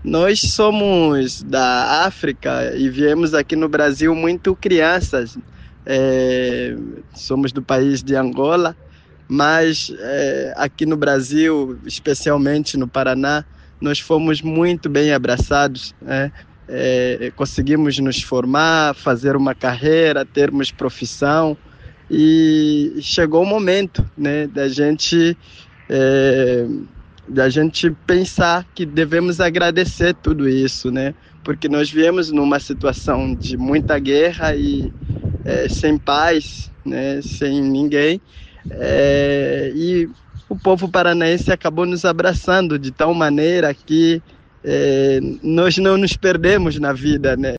Nós somos da África e viemos aqui no Brasil muito crianças. É, somos do país de Angola, mas aqui no Brasil, especialmente no Paraná, nós fomos muito bem abraçados, né? Conseguimos nos formar, fazer uma carreira, termos profissão e chegou o momento, né, é, da gente pensar que devemos agradecer tudo isso, né? Porque nós viemos numa situação de muita guerra e sem paz, né? Sem ninguém. E o povo paranaense acabou nos abraçando de tal maneira que nós não nos perdemos na vida, né?